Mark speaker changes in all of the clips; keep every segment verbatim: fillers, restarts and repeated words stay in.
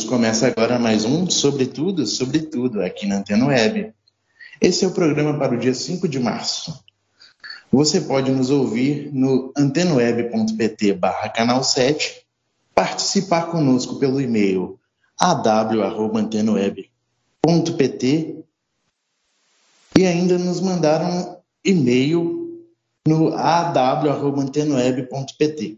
Speaker 1: começa agora mais um Sobre Tudo, Sobre Tudo, aqui na Antena Web. Esse é o programa para o dia cinco de março. Você pode nos ouvir no antenaweb.pt barra canal sete, participar conosco pelo e-mail a w arroba antenaweb ponto p t e ainda nos mandar um e-mail no a w arroba antenaweb ponto p t.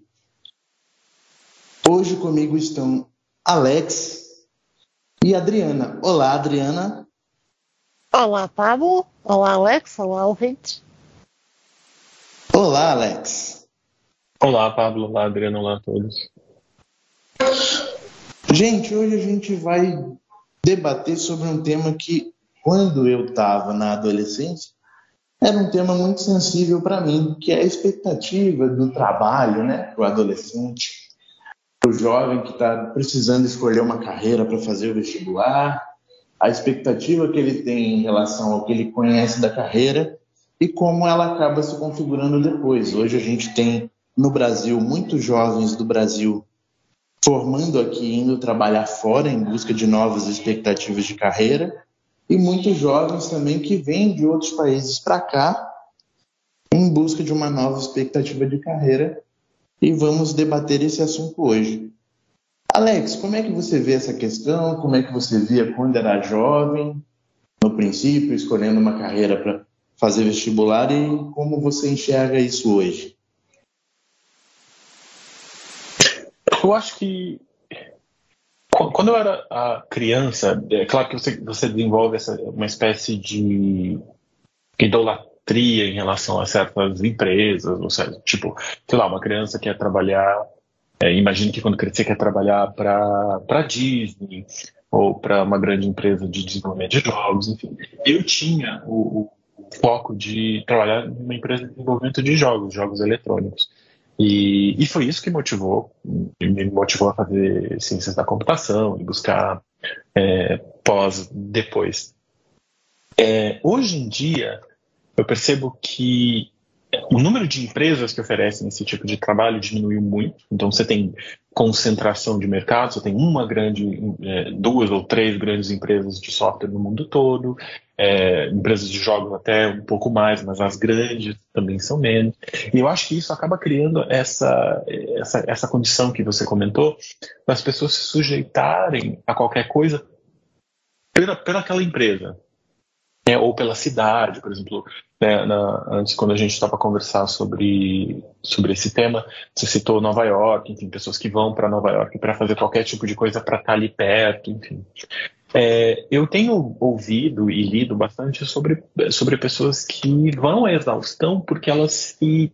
Speaker 1: Hoje comigo estão Alex e Adriana. Olá, Adriana.
Speaker 2: Olá, Pablo. Olá, Alex. Olá, ouvintes.
Speaker 1: Olá, Alex.
Speaker 3: Olá, Pablo. Olá, Adriana. Olá a todos.
Speaker 1: Gente, hoje a gente vai debater sobre um tema que, quando eu estava na adolescência, era um tema muito sensível para mim, que é a expectativa do trabalho, né, para o adolescente. O jovem que está precisando escolher uma carreira para fazer o vestibular, a expectativa que ele tem em relação ao que ele conhece da carreira e como ela acaba se configurando depois. Hoje a gente tem no Brasil muitos jovens do Brasil formando aqui, indo trabalhar fora em busca de novas expectativas de carreira, e muitos jovens também que vêm de outros países para cá em busca de uma nova expectativa de carreira. E vamos debater esse assunto hoje. Alex, como é que você vê essa questão? Como é que você via quando era jovem, no princípio, escolhendo uma carreira para fazer vestibular, e como você enxerga isso hoje?
Speaker 3: Eu acho que quando eu era a criança, é claro que você, você desenvolve essa, uma espécie de idolatria em relação a certas empresas, ou seja, tipo, sei lá, uma criança quer trabalhar, é, imagino que quando crescer quer trabalhar para para Disney ou para uma grande empresa de desenvolvimento de jogos, enfim. Eu tinha o, o foco de trabalhar em uma empresa de desenvolvimento de jogos, jogos eletrônicos. E, e foi isso que motivou, me motivou a fazer ciências da computação e buscar é, pós depois. É, hoje em dia, eu percebo que o número de empresas que oferecem esse tipo de trabalho diminuiu muito. Então você tem concentração de mercado, você tem uma grande, duas ou três grandes empresas de software no mundo todo, é, empresas de jogos até um pouco mais, mas as grandes também são menos. E eu acho que isso acaba criando essa, essa, essa condição que você comentou, das pessoas se sujeitarem a qualquer coisa pela, pela aquela empresa. É, ou pela cidade, por exemplo, né, na, antes, quando a gente estava a conversar sobre, sobre esse tema, você citou Nova York, enfim, pessoas que vão para Nova York para fazer qualquer tipo de coisa para estar ali perto, enfim. É, eu tenho ouvido e lido bastante sobre, sobre pessoas que vão à exaustão porque elas se...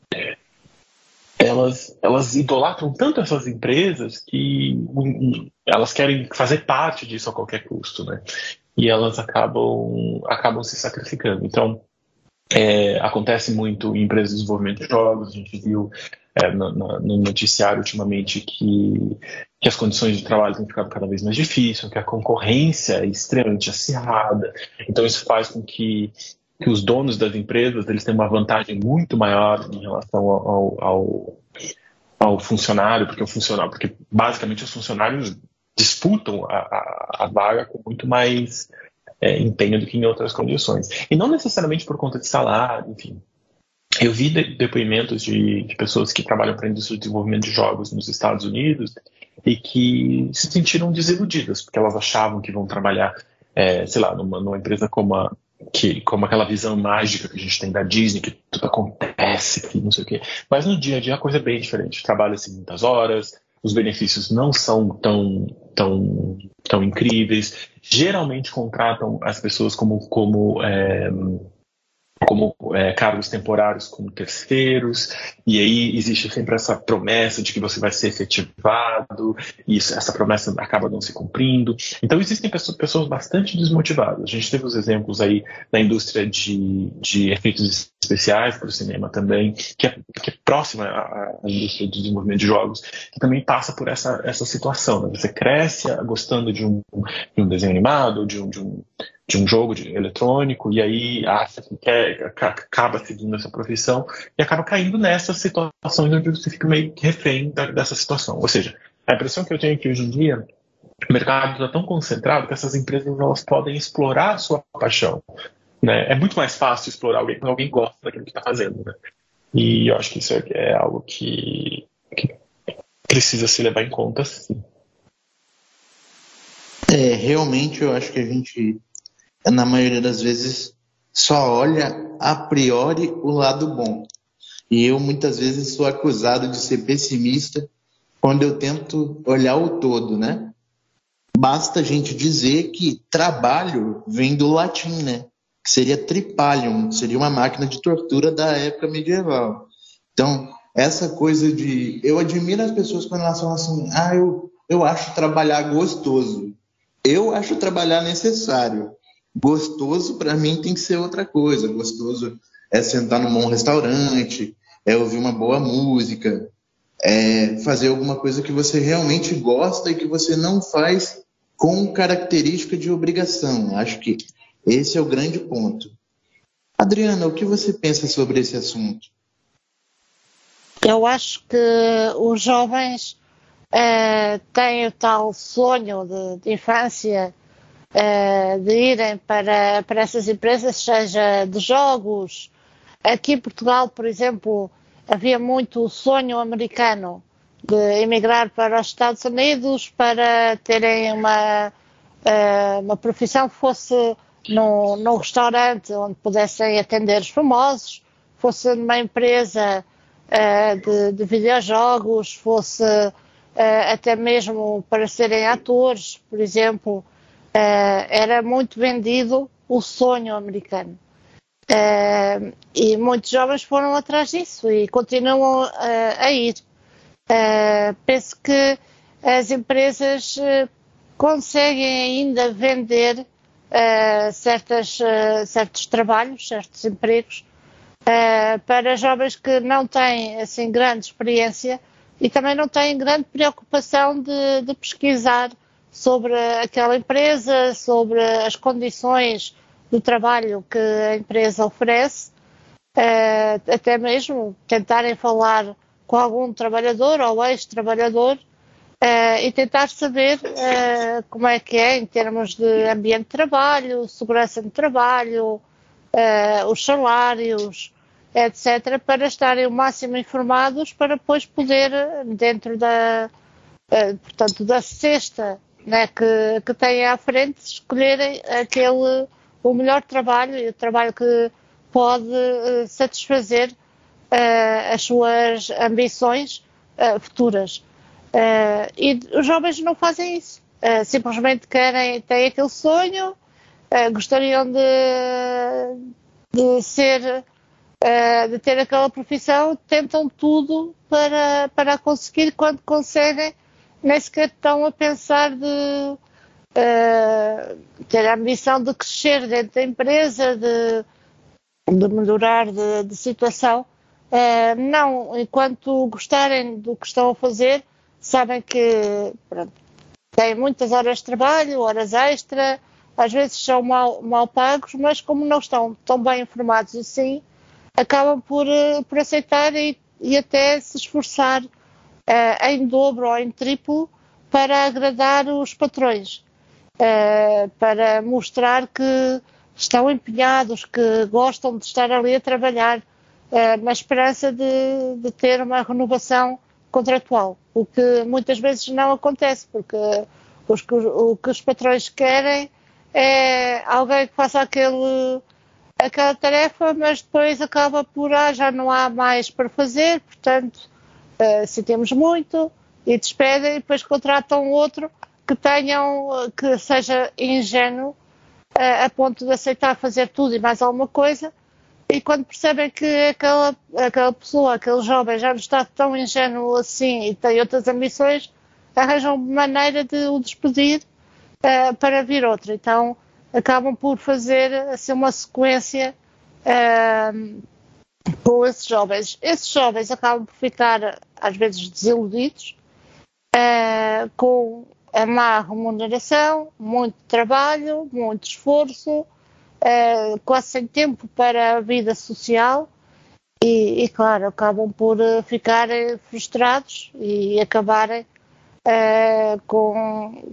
Speaker 3: Elas, elas idolatram tanto essas empresas que um, elas querem fazer parte disso a qualquer custo, né? E elas acabam, acabam se sacrificando. Então, é, acontece muito em empresas de desenvolvimento de jogos. A gente viu é, no, no noticiário ultimamente que, que as condições de trabalho têm ficado cada vez mais difíceis, que a concorrência é extremamente acirrada. Então, isso faz com que, que os donos das empresas eles tenham uma vantagem muito maior em relação ao, ao, ao funcionário, porque o funcionário, porque basicamente os funcionários disputam a, a, a vaga com muito mais é, empenho do que em outras condições. E não necessariamente por conta de salário, enfim. Eu vi de, depoimentos de, de pessoas que trabalham para a indústria de desenvolvimento de jogos nos Estados Unidos e que se sentiram desiludidas, porque elas achavam que vão trabalhar, é, sei lá, numa, numa empresa como, a, que, como aquela visão mágica que a gente tem da Disney, que tudo acontece, que não sei o quê. Mas no dia a dia a coisa é bem diferente. Trabalha-se muitas horas, os benefícios não são tão, tão, tão incríveis. Geralmente contratam as pessoas como, como, é, como é, cargos temporários como terceiros, e aí existe sempre essa promessa de que você vai ser efetivado, e isso, essa promessa acaba não se cumprindo. Então existem pessoas, pessoas bastante desmotivadas. A gente teve os exemplos aí na indústria de, de efeitos especiais para o cinema também, que é, que é próxima à, à indústria de desenvolvimento de jogos, que também passa por essa, essa situação, né? Você cresce gostando de um, de um desenho animado, de um, de um de um jogo de eletrônico, e aí acha que quer, acaba seguindo essa profissão e acaba caindo nessas situações onde você fica meio que refém da, dessa situação. Ou seja, a impressão que eu tenho é que hoje em dia o mercado está tão concentrado que essas empresas elas podem explorar a sua paixão, né? É muito mais fácil explorar alguém quando alguém gosta daquilo que está fazendo, né? E eu acho que isso é, é algo que, que precisa se levar em conta, sim.
Speaker 1: É, realmente eu acho que a gente, na maioria das vezes, só olha a priori o lado bom. E eu muitas vezes sou acusado de ser pessimista quando eu tento olhar o todo, né? Basta a gente dizer que trabalho vem do latim, né? Que seria tripalium, seria uma máquina de tortura da época medieval. Então, essa coisa de... Eu admiro as pessoas quando elas falam assim, ah, eu, eu acho trabalhar gostoso. Eu acho trabalhar necessário. Gostoso, para mim, tem que ser outra coisa. Gostoso é sentar num bom restaurante, é ouvir uma boa música, é fazer alguma coisa que você realmente gosta e que você não faz com característica de obrigação. Acho que esse é o grande ponto. Adriana, o que você pensa sobre esse assunto?
Speaker 2: Eu acho que os jovens eh, têm o tal sonho de, de infância eh, de irem para, para essas empresas, seja de jogos. Aqui em Portugal, por exemplo, havia muito o sonho americano de emigrar para os Estados Unidos para terem uma, eh, uma profissão que fosse num, num restaurante onde pudessem atender os famosos, fosse numa empresa eh, de, de videojogos, fosse eh, até mesmo para serem atores, por exemplo. Eh, era muito vendido o sonho americano. Uh, e muitos jovens foram atrás disso e continuam uh, a ir. Uh, penso que as empresas uh, conseguem ainda vender uh, certas, uh, certos trabalhos, certos empregos uh, para jovens que não têm assim grande experiência e também não têm grande preocupação de, de pesquisar sobre aquela empresa, sobre as condições do trabalho que a empresa oferece, uh, até mesmo tentarem falar com algum trabalhador ou ex-trabalhador uh, e tentar saber uh, como é que é em termos de ambiente de trabalho, segurança de trabalho, uh, os salários, etcétera, para estarem o máximo informados para depois poder, dentro da, uh, portanto, da cesta, né, que, que têm à frente, escolherem aquele o melhor trabalho e o trabalho que pode uh, satisfazer uh, as suas ambições uh, futuras. Uh, e os jovens não fazem isso. Uh, simplesmente querem, têm aquele sonho, uh, gostariam de, de ser, uh, de ter aquela profissão, tentam tudo para, para conseguir. Quando conseguem, nem sequer estão a pensar de Uh, ter a ambição de crescer dentro da empresa, de, de melhorar de, de situação. Uh, não, enquanto gostarem do que estão a fazer, sabem que pronto, têm muitas horas de trabalho, horas extra, às vezes são mal, mal pagos, mas como não estão tão bem informados assim, acabam por, uh, por aceitar e, e até se esforçar uh, em dobro ou em triplo para agradar os patrões. Uh, para mostrar que estão empenhados, que gostam de estar ali a trabalhar, uh, na esperança de, de ter uma renovação contratual, o que muitas vezes não acontece, porque os, o que os patrões querem é alguém que faça aquele, aquela tarefa, mas depois acaba por, ah, já não há mais para fazer, portanto, uh, se temos muito, e despedem, e depois contratam outro que tenham, que seja ingênuo a, a ponto de aceitar fazer tudo e mais alguma coisa, e quando percebem que aquela, aquela pessoa, aquele jovem já não está tão ingênuo assim e tem outras ambições, arranjam maneira de o despedir uh, para vir outro. Então acabam por fazer assim uma sequência uh, com esses jovens. Esses jovens acabam por ficar às vezes desiludidos uh, com a má remuneração, muito trabalho, muito esforço, uh, quase sem tempo para a vida social e, e claro, acabam por uh, ficar frustrados e acabarem uh, com,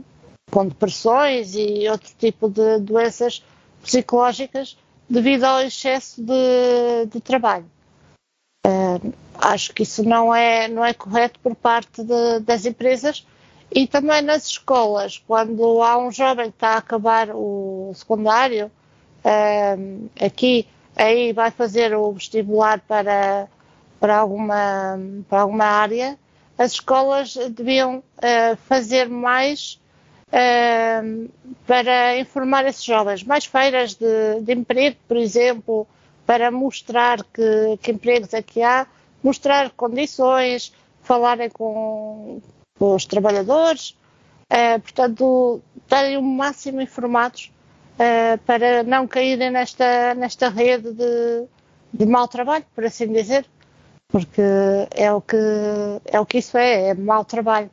Speaker 2: com depressões e outro tipo de doenças psicológicas devido ao excesso de, de trabalho. Uh, acho que isso não é, não é correto por parte de, das empresas e também nas escolas, quando há um jovem que está a acabar o secundário, uh, aqui, aí vai fazer o vestibular para, para, alguma, para alguma área, as escolas deviam uh, fazer mais uh, para informar esses jovens, mais feiras de, de emprego, por exemplo, para mostrar que, que empregos é que há, mostrar condições, falarem com, com os trabalhadores, uh, portanto, estarem o máximo informados uh, para não caírem nesta, nesta rede de, de mau trabalho, por assim dizer, porque é o que, é o que isso é, é mau trabalho.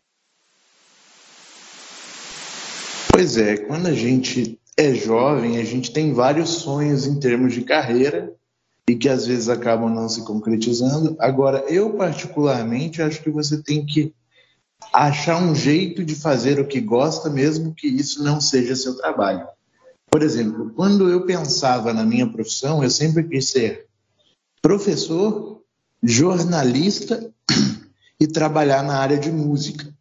Speaker 1: Pois é, quando a gente é jovem, a gente tem vários sonhos em termos de carreira e que às vezes acabam não se concretizando. Agora, eu particularmente acho que você tem que achar um jeito de fazer o que gosta, mesmo que isso não seja seu trabalho. Por exemplo, quando eu pensava na minha profissão, eu sempre quis ser professor, jornalista e trabalhar na área de música.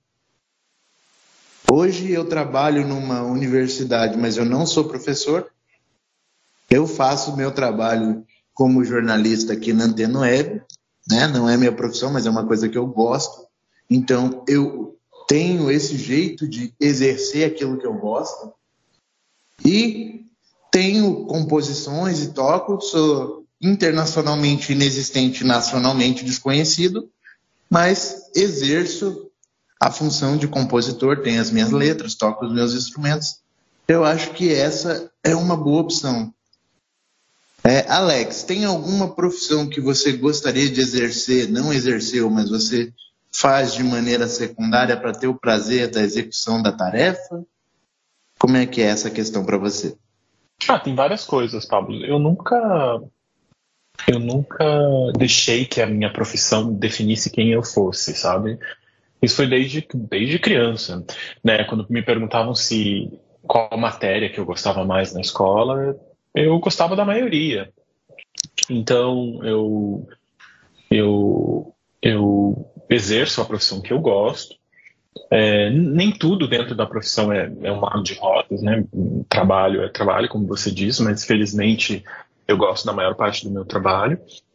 Speaker 1: Hoje eu trabalho numa universidade, mas eu não sou professor. Eu faço meu trabalho como jornalista aqui na Antena Web, né? Não é minha profissão, mas é uma coisa que eu gosto. Então eu tenho esse jeito de exercer aquilo que eu gosto. E tenho composições e toco, sou internacionalmente inexistente, nacionalmente desconhecido, mas exerço a função de compositor, tenho as minhas letras, toco os meus instrumentos. Eu acho que essa é uma boa opção. É, Alex, tem alguma profissão que você gostaria de exercer, não exerceu, mas você faz de maneira secundária para ter o prazer da execução da tarefa? Como é que é essa questão para você?
Speaker 3: Ah, tem várias coisas, Pablo. Eu nunca, eu nunca deixei que a minha profissão definisse quem eu fosse, sabe? Isso foi desde, desde criança, né? Quando me perguntavam se qual matéria que eu gostava mais na escola, eu gostava da maioria. Então, eu, eu, eu exerço a profissão que eu gosto. É, nem tudo dentro da profissão é, é um mar de rosas, né? Trabalho é trabalho, como você diz, mas felizmente eu gosto da maior parte do meu trabalho.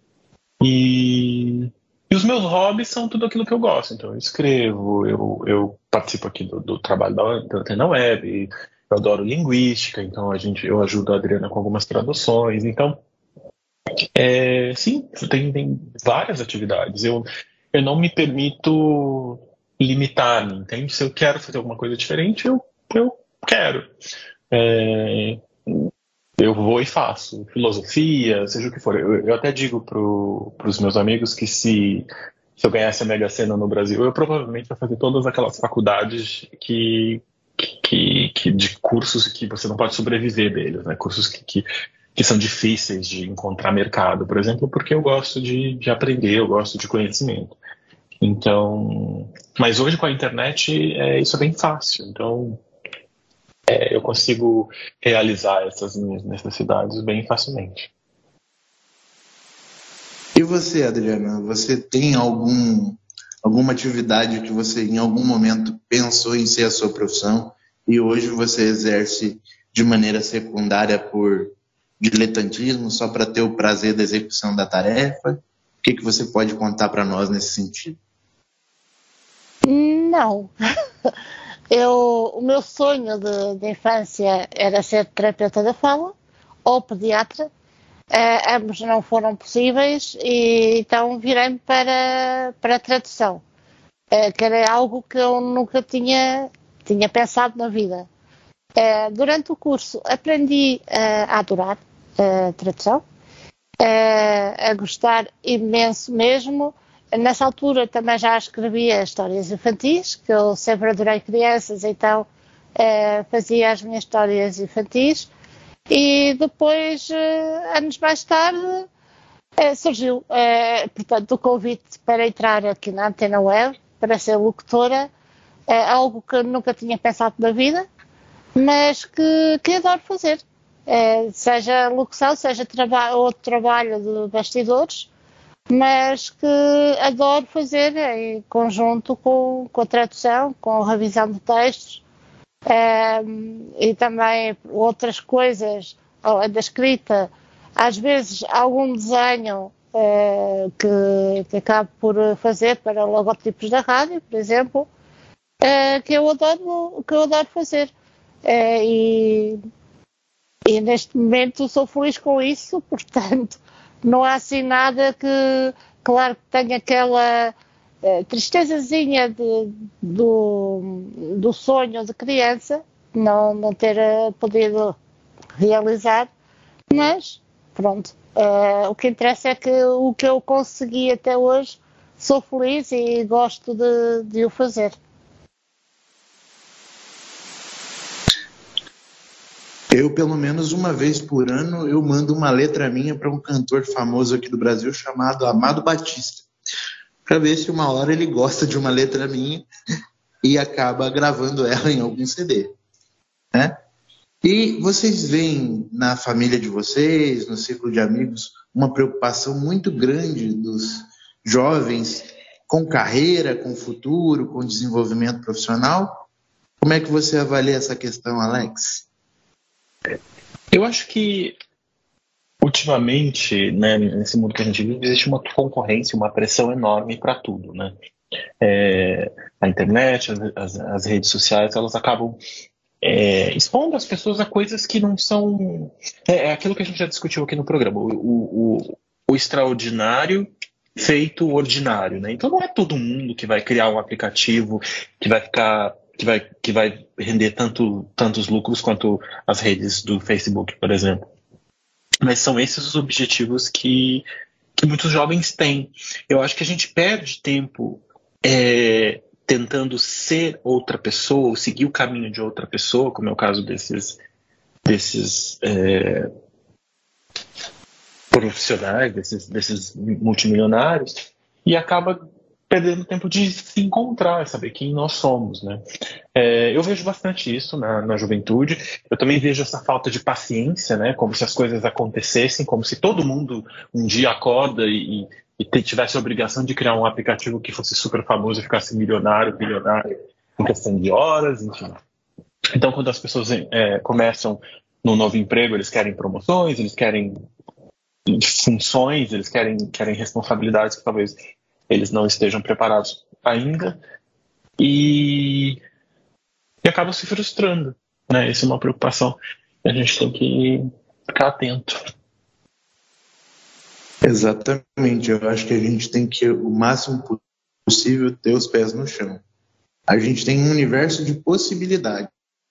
Speaker 3: E... E os meus hobbies são tudo aquilo que eu gosto. Então, eu escrevo, eu, eu participo aqui do, do trabalho da, da Antena Web, eu adoro linguística, então a gente, eu ajudo a Adriana com algumas traduções. Então, é, sim, tem, tem várias atividades. Eu, eu não me permito limitar-me, entende? Se eu quero fazer alguma coisa diferente, eu, eu quero. É, eu vou e faço. Filosofia, seja o que for. Eu, eu até digo para os meus amigos que se, se eu ganhasse a Mega Sena no Brasil, eu provavelmente ia fazer todas aquelas faculdades que, que, que, de cursos que você não pode sobreviver deles, né? Cursos que, que, que são difíceis de encontrar mercado, por exemplo, porque eu gosto de, de aprender, eu gosto de conhecimento. Então, mas hoje com a internet é, isso é bem fácil. Então, É, eu consigo realizar essas minhas necessidades bem facilmente.
Speaker 1: E você, Adriana, você tem algum, alguma atividade que você em algum momento pensou em ser a sua profissão e hoje você exerce de maneira secundária por diletantismo, só para ter o prazer da execução da tarefa? O que, que você pode contar para nós nesse sentido?
Speaker 2: Não. Eu, o meu sonho de, de infância era ser terapeuta da fala ou pediatra. Uh, ambos não foram possíveis e então virei-me para, para a tradução, uh, que era algo que eu nunca tinha, tinha pensado na vida. Uh, durante o curso aprendi uh, a adorar a uh, tradução, uh, a gostar imenso mesmo. Nessa altura também já escrevia histórias infantis, que eu sempre adorei crianças, então eh, fazia as minhas histórias infantis. E depois, eh, anos mais tarde, eh, surgiu, eh, portanto, o convite para entrar aqui na Antena Web, para ser locutora, é algo que nunca tinha pensado na vida, mas que, que adoro fazer. É, seja locução, seja traba- outro trabalho de bastidores, mas que adoro fazer em conjunto com, com a tradução, com a revisão de textos, é, e também outras coisas, além da escrita, às vezes algum desenho é, que, que acabo por fazer para logotipos da rádio, por exemplo, é, que, eu adoro, que eu adoro fazer. É, e, e neste momento sou feliz com isso, portanto, não há assim nada que, claro que tenha aquela eh, tristezazinha de, do, do sonho de criança, não, não ter eh, podido realizar, mas pronto, eh, o que interessa é que o que eu consegui até hoje, sou feliz e gosto de, de o fazer.
Speaker 1: Eu, pelo menos uma vez por ano, eu mando uma letra minha para um cantor famoso aqui do Brasil chamado Amado Batista, para ver se uma hora ele gosta de uma letra minha e acaba gravando ela em algum C D, né? E vocês veem na família de vocês, no círculo de amigos, uma preocupação muito grande dos jovens com carreira, com futuro, com desenvolvimento profissional? Como é que você avalia essa questão, Alex?
Speaker 3: Eu acho que, ultimamente, né, nesse mundo que a gente vive, existe uma concorrência, uma pressão enorme para tudo, né? É, a internet, as, as redes sociais, elas acabam é, expondo as pessoas a coisas que não são... É, é aquilo que a gente já discutiu aqui no programa, o, o, o extraordinário feito ordinário, né? Então não é todo mundo que vai criar um aplicativo que vai ficar... Que vai, que vai render tanto, tantos lucros quanto as redes do Facebook, por exemplo. Mas são esses os objetivos que, que muitos jovens têm. Eu acho que a gente perde tempo é, tentando ser outra pessoa, ou seguir o caminho de outra pessoa, como é o caso desses, desses é, profissionais, desses, desses multimilionários, e acaba perdendo tempo de se encontrar, saber quem nós somos, né? É, eu vejo bastante isso na, na juventude. Eu também vejo essa falta de paciência, né? Como se as coisas acontecessem, como se todo mundo um dia acorda e, e tivesse a obrigação de criar um aplicativo que fosse super famoso e ficasse milionário, bilionário em questão de horas, enfim. Então, quando as pessoas é, começam num novo emprego, eles querem promoções, eles querem funções, eles querem, querem responsabilidades que talvez eles não estejam preparados ainda e, e acabam se frustrando, né? Essa é uma preocupação que a gente tem que ficar atento.
Speaker 1: Exatamente, eu acho que a gente tem que, o máximo possível, ter os pés no chão. A gente tem um universo de possibilidades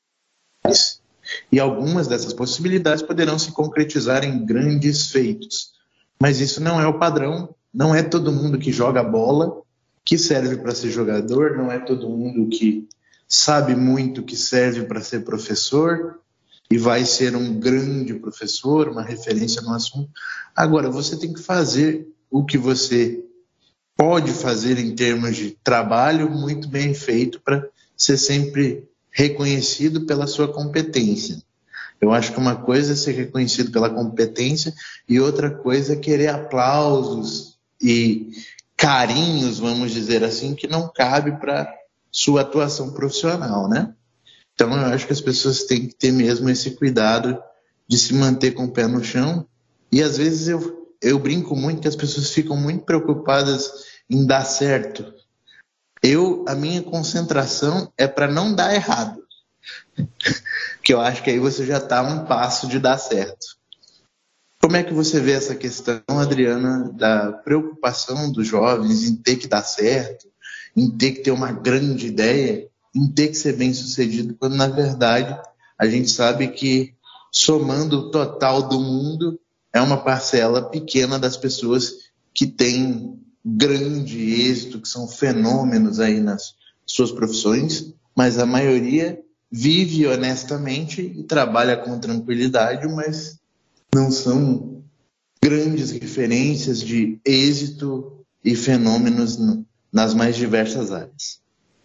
Speaker 1: e algumas dessas possibilidades poderão se concretizar em grandes feitos, mas isso não é o padrão. Não é todo mundo que joga bola que serve para ser jogador, não é todo mundo que sabe muito que serve para ser professor e vai ser um grande professor, uma referência no assunto. Agora, você tem que fazer o que você pode fazer em termos de trabalho muito bem feito para ser sempre reconhecido pela sua competência. Eu acho que uma coisa é ser reconhecido pela competência e outra coisa é querer aplausos e carinhos, vamos dizer assim, que não cabe para sua atuação profissional, né? Então eu acho que as pessoas têm que ter mesmo esse cuidado de se manter com o pé no chão. E às vezes eu, eu brinco muito que as pessoas ficam muito preocupadas em dar certo. Eu, a minha concentração é para não dar errado. Que eu acho que aí você já está a um passo de dar certo. Como é que você vê essa questão, Adriana, da preocupação dos jovens em ter que dar certo, em ter que ter uma grande ideia, em ter que ser bem sucedido, quando na verdade a gente sabe que somando o total do mundo é uma parcela pequena das pessoas que têm grande êxito, que são fenômenos aí nas suas profissões, mas a maioria vive honestamente e trabalha com tranquilidade, mas não são grandes referências de êxito e fenômenos nas mais diversas áreas.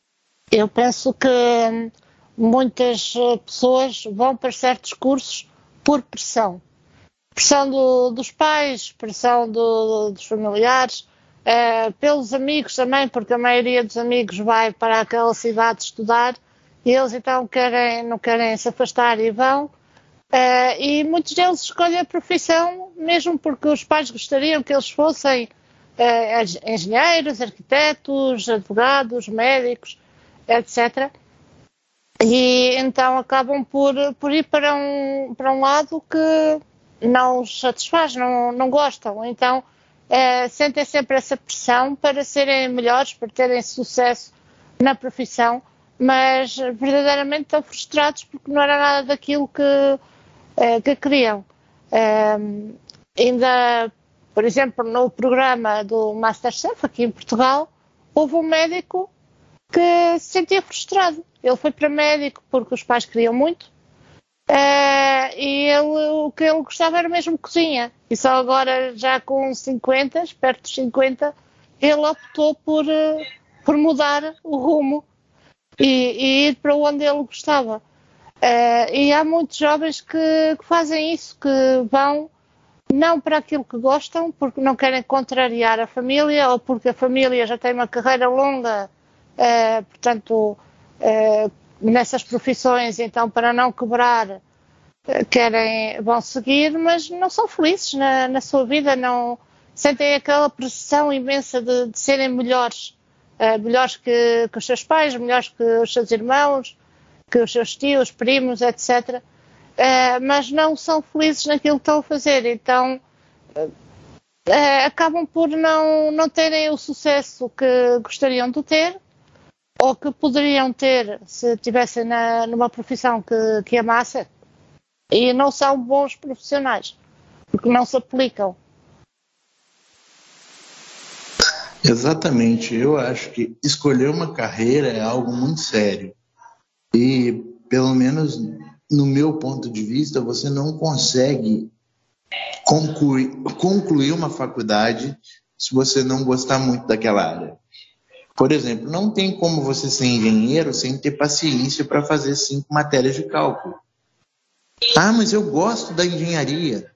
Speaker 2: Eu penso que hum, muitas eh, pessoas vão para certos cursos por pressão. Pressão do- dos pais, pressão do- dos familiares, eh, pelos amigos também, porque a maioria dos amigos vai para aquela cidade estudar e eles então querem, não querem se afastar e vão. Eh, e muitos deles escolhem a profissão mesmo porque os pais gostariam que eles fossem eh, engenheiros, arquitetos, advogados, médicos, etcétera. E então acabam por, por ir para um, para um lado que não os satisfaz, não, não gostam. Então eh, sentem sempre essa pressão para serem melhores, para terem sucesso na profissão, mas verdadeiramente estão frustrados porque não era nada daquilo que, eh, que queriam. Eh, ainda, por exemplo, no programa do MasterChef aqui em Portugal, houve um médico que se sentia frustrado. Ele foi para médico porque os pais queriam muito eh, e ele, o que ele gostava era mesmo cozinha. E só agora, já com cinquenta, perto dos cinquenta, ele optou por, eh, por mudar o rumo e, e ir para onde ele gostava. Eh, e há muitos jovens que, que fazem isso, que vão não para aquilo que gostam, porque não querem contrariar a família ou porque a família já tem uma carreira longa, eh, portanto, eh, nessas profissões, então para não quebrar, eh, querem, vão seguir, mas não são felizes na, na sua vida, não sentem aquela pressão imensa de, de serem melhores, eh, melhores que, que os seus pais, melhores que os seus irmãos, que os seus tios, primos, etcétera. Uh, mas não são felizes naquilo que estão a fazer, então uh, uh, acabam por não, não terem o sucesso que gostariam de ter ou que poderiam ter se estivessem numa profissão que, que amassem, e não são bons profissionais porque não se aplicam.
Speaker 1: Exatamente, eu acho que escolher uma carreira é algo muito sério e, pelo menos no meu ponto de vista, você não consegue concluir, concluir uma faculdade se você não gostar muito daquela área. Por exemplo, não tem como você ser engenheiro sem ter paciência para fazer cinco matérias de cálculo. Ah, mas eu gosto da engenharia.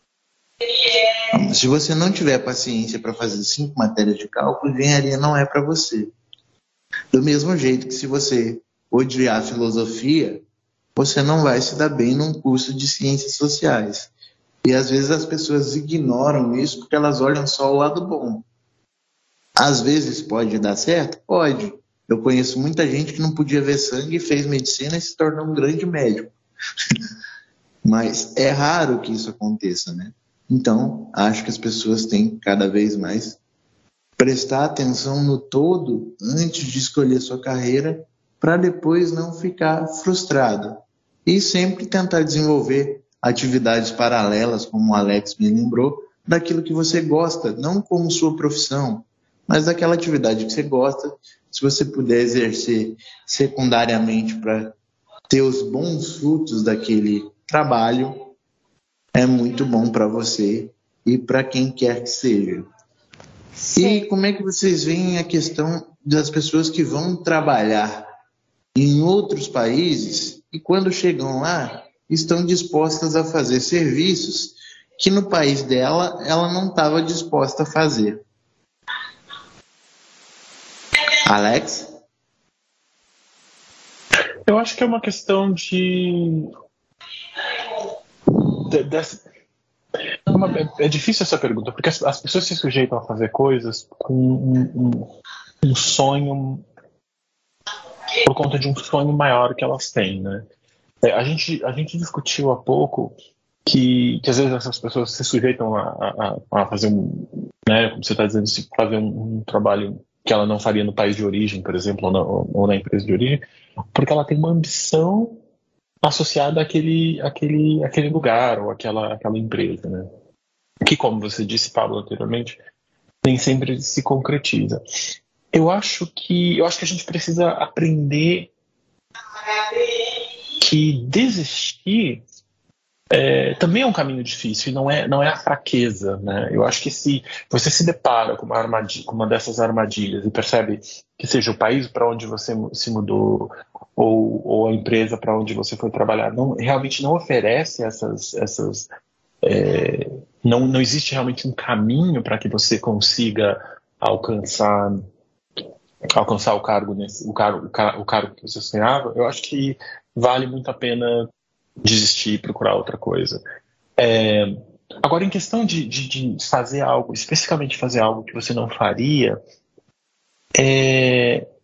Speaker 1: Se você não tiver paciência para fazer cinco matérias de cálculo, engenharia não é para você. Do mesmo jeito que se você odiar filosofia, você não vai se dar bem num curso de ciências sociais. E às vezes as pessoas ignoram isso porque elas olham só o lado bom. Às vezes pode dar certo? Pode. Eu conheço muita gente que não podia ver sangue e fez medicina e se tornou um grande médico. Mas é raro que isso aconteça, né? Então, acho que as pessoas têm que cada vez mais prestar atenção no todo antes de escolher sua carreira, para depois não ficar frustrado. E sempre tentar desenvolver atividades paralelas, como o Alex me lembrou, daquilo que você gosta, não como sua profissão, mas daquela atividade que você gosta. Se você puder exercer secundariamente para ter os bons frutos daquele trabalho, é muito bom para você e para quem quer que seja. Sim. E como é que vocês veem a questão das pessoas que vão trabalhar em outros países e quando chegam lá estão dispostas a fazer serviços que no país dela ela não estava disposta a fazer? Alex?
Speaker 3: Eu acho que é uma questão de... de, de... É, uma... é difícil essa pergunta, porque as, as pessoas se sujeitam a fazer coisas com um, um, um sonho, por conta de um sonho maior que elas têm, né? É, a, gente, a gente discutiu há pouco que, que às vezes essas pessoas se sujeitam a, a, a fazer um, né, como você está dizendo, fazer um, um trabalho que ela não faria no país de origem, por exemplo, ou na, ou na empresa de origem, porque ela tem uma ambição associada àquele, àquele, àquele lugar ou àquela, àquela empresa, né? Que, como você disse, Pablo, anteriormente, nem sempre se concretiza. Eu acho que, eu acho que a gente precisa aprender que desistir é, também é um caminho difícil e não é, não é a fraqueza, né? Eu acho que se você se depara com uma, armadilha, com uma dessas armadilhas e percebe que seja o país para onde você se mudou ou, ou a empresa para onde você foi trabalhar não, realmente não oferece essas... essas é, não, não existe realmente um caminho para que você consiga alcançar alcançar o cargo, nesse, o, cargo, o, car, o cargo que você sonhava, eu acho que vale muito a pena desistir e procurar outra coisa. É, agora, em questão de, de, de fazer algo, especificamente fazer algo que você não faria, é,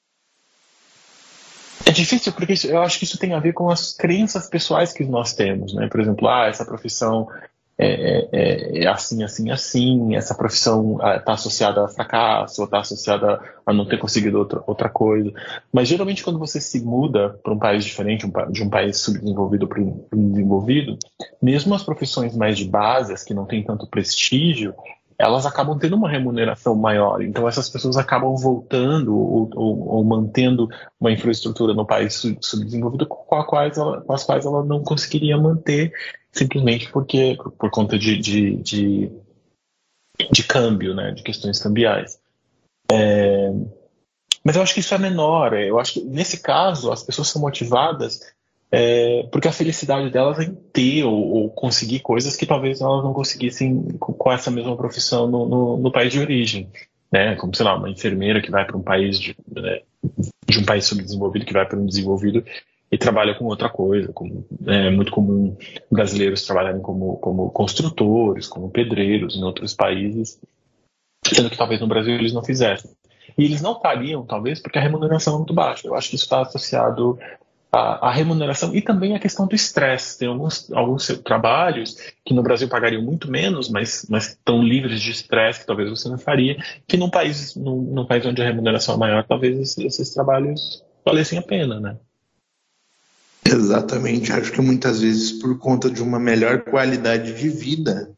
Speaker 3: é difícil porque isso, eu acho que isso tem a ver com as crenças pessoais que nós temos, né? Por exemplo, ah, essa profissão é, é, é assim, assim, assim, essa profissão está associada a fracasso, ou está associada a não ter conseguido outra, outra coisa. Mas geralmente quando você se muda para um país diferente, um, de um país subdesenvolvido para um, um desenvolvido, mesmo as profissões mais de base, as que não têm tanto prestígio, elas acabam tendo uma remuneração maior. Então essas pessoas acabam voltando ou, ou, ou mantendo uma infraestrutura no país subdesenvolvido com, a quais ela, com as quais ela não conseguiria manter simplesmente porque, por conta de, de, de, de câmbio, né, de questões cambiais. É, mas eu acho que isso é menor. Eu acho que nesse caso as pessoas são motivadas É, porque a felicidade delas é em ter ou, ou conseguir coisas que talvez elas não conseguissem com, com essa mesma profissão no, no, no país de origem, né? Como, sei lá, uma enfermeira que vai para um país de, né, de um país subdesenvolvido que vai para um desenvolvido e trabalha com outra coisa. Como, é muito comum brasileiros trabalharem como, como construtores, como pedreiros em outros países, sendo que talvez no Brasil eles não fizessem. E eles não fariam, talvez, porque a remuneração é muito baixa. Eu acho que isso está associado A, a remuneração e também a questão do estresse. Tem alguns, alguns trabalhos que no Brasil pagariam muito menos, mas, mas estão livres de estresse que talvez você não faria, que num país, num, num país onde a remuneração é maior, talvez esses, esses trabalhos valessem a pena, né?
Speaker 1: Exatamente. Acho que muitas vezes por conta de uma melhor qualidade de vida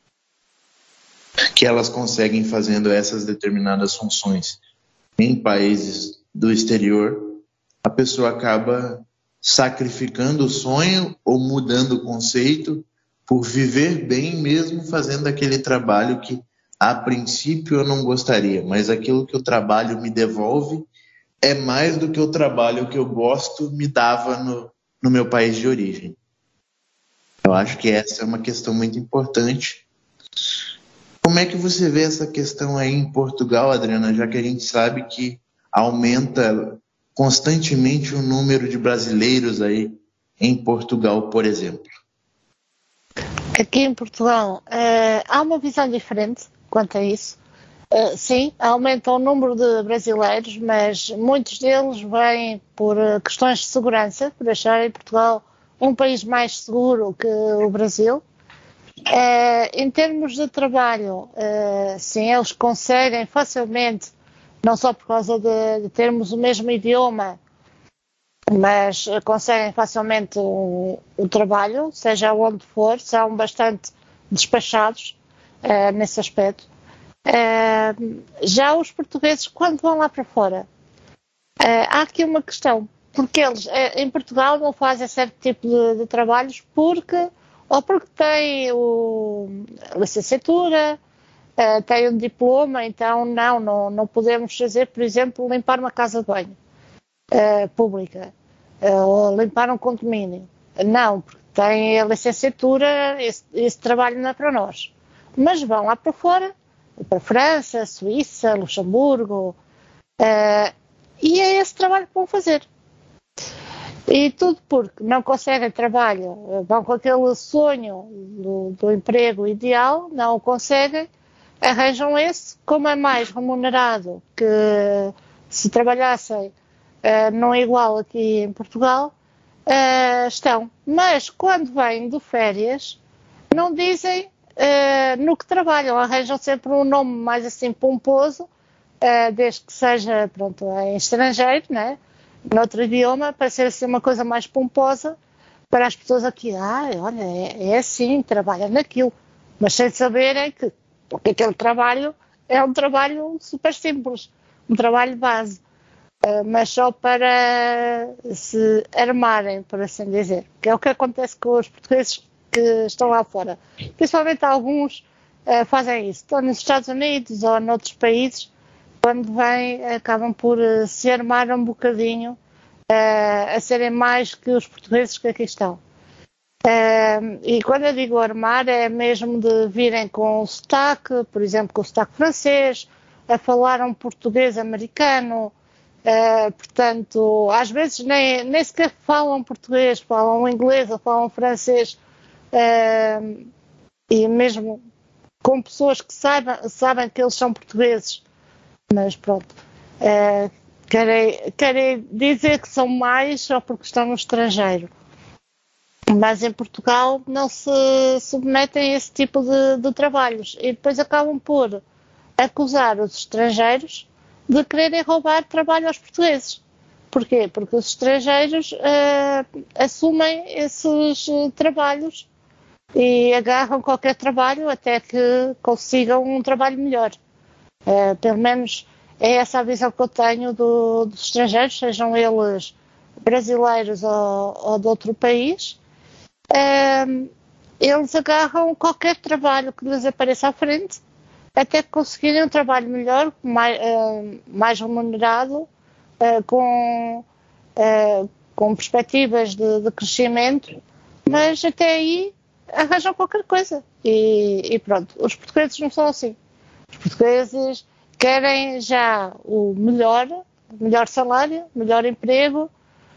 Speaker 1: que elas conseguem fazendo essas determinadas funções em países do exterior, a pessoa acaba sacrificando o sonho ou mudando o conceito por viver bem mesmo fazendo aquele trabalho que a princípio eu não gostaria, mas aquilo que o trabalho me devolve é mais do que o trabalho que eu gosto me dava no, no meu país de origem. Eu acho que essa é uma questão muito importante. Como é que você vê essa questão aí em Portugal, Adriana, já que a gente sabe que aumenta constantemente o número de brasileiros aí em Portugal, por exemplo?
Speaker 2: Aqui em Portugal uh, há uma visão diferente quanto a isso. Uh, sim, aumenta o número de brasileiros, mas muitos deles vêm por uh, questões de segurança, por acharem Portugal um país mais seguro que o Brasil. Uh, em termos de trabalho, uh, sim, eles conseguem facilmente, não só por causa de, de termos o mesmo idioma, mas uh, conseguem facilmente o, o trabalho, seja onde for, são bastante despachados uh, nesse aspecto. Uh, já os portugueses, quando vão lá para fora, uh, há aqui uma questão, porque eles uh, em Portugal não fazem certo tipo de, de trabalhos porque ou porque têm o, a licenciatura, uh, têm um diploma, então não, não, não podemos fazer, por exemplo, limpar uma casa de banho uh, pública, uh, ou limpar um condomínio. Não, porque têm a licenciatura, esse, esse trabalho não é para nós. Mas vão lá para fora, para a França, Suíça, Luxemburgo, uh, e é esse trabalho que vão fazer. E tudo porque não conseguem trabalho, vão com aquele sonho do, do emprego ideal, não o conseguem, arranjam esse, como é mais remunerado que se trabalhassem uh, não é igual aqui em Portugal, uh, estão. Mas quando vêm de férias, não dizem uh, no que trabalham, arranjam sempre um nome mais assim pomposo, uh, desde que seja, pronto, em estrangeiro, né? Noutro idioma, para ser assim uma coisa mais pomposa, para as pessoas aqui, ah, olha, é, é assim, trabalha naquilo, mas sem saberem que, porque aquele trabalho é um trabalho super simples, um trabalho base, uh, mas só para se armarem, por assim dizer, que é o que acontece com os portugueses que estão lá fora. Principalmente alguns uh, fazem isso. Estão nos Estados Unidos ou noutros países, quando vêm, acabam por uh, se armar um bocadinho, uh, a serem mais que os portugueses que aqui estão. Uh, e quando eu digo armar, é mesmo de virem com o sotaque, por exemplo, com o sotaque francês, a falar um português americano, uh, portanto, às vezes nem, nem sequer falam português, falam inglês ou falam francês, uh, e mesmo com pessoas que saibam, sabem que eles são portugueses, mas pronto, uh, querem, querem dizer que são mais só porque estão no estrangeiro. Mas em Portugal não se submetem a esse tipo de, de trabalhos e depois acabam por acusar os estrangeiros de quererem roubar trabalho aos portugueses. Porquê? Porque os estrangeiros uh, assumem esses uh, trabalhos e agarram qualquer trabalho até que consigam um trabalho melhor. Uh, pelo menos é essa a visão que eu tenho do, dos estrangeiros, sejam eles brasileiros ou, ou de outro país. Uh, eles agarram qualquer trabalho que lhes apareça à frente até que conseguirem um trabalho melhor, mais, uh, mais remunerado, uh, com, uh, com perspectivas de, de crescimento, mas até aí arranjam qualquer coisa e, e pronto, os portugueses não são assim. Os portugueses querem já o melhor, o melhor salário, melhor emprego.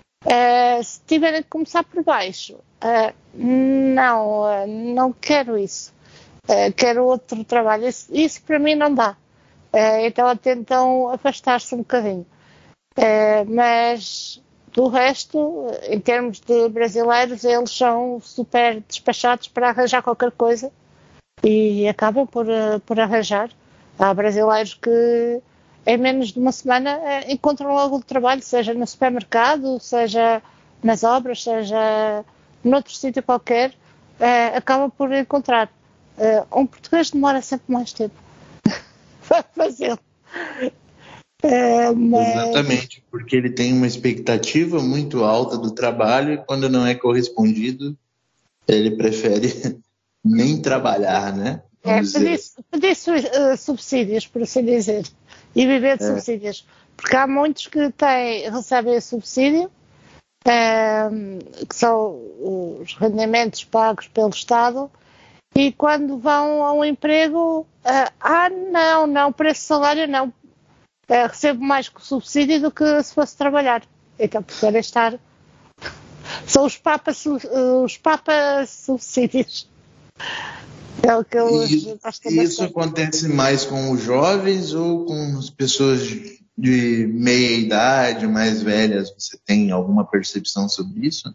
Speaker 2: Uh, se tiverem que começar por baixo, uh, não, uh, não quero isso, uh, quero outro trabalho, isso, isso para mim não dá, uh, então tentam afastar-se um bocadinho, uh, mas do resto, em termos de brasileiros, eles são super despachados para arranjar qualquer coisa e acabam por, uh, por arranjar. Há brasileiros que em menos de uma semana encontram logo o trabalho, seja no supermercado, seja nas obras, seja noutro sítio qualquer, uh, acabam por encontrar. Uh, um português demora sempre mais tempo para fazê-lo. Uh, mas...
Speaker 1: Exatamente, porque ele tem uma expectativa muito alta do trabalho e quando não é correspondido, ele prefere nem trabalhar, né?
Speaker 2: É, pedir, pedir uh, subsídios, por assim dizer. E viver de é. subsídios, porque há muitos que têm, recebem subsídio, um, que são os rendimentos pagos pelo Estado, e quando vão a um emprego, uh, ah não, não, por esse salário não, uh, recebo mais que o subsídio do que se fosse trabalhar. Então preferem estar, são os papas, os papas subsídios. É o que eu
Speaker 1: e isso acontece mais com os jovens ou com as pessoas de meia idade, mais velhas? Você tem alguma percepção sobre isso?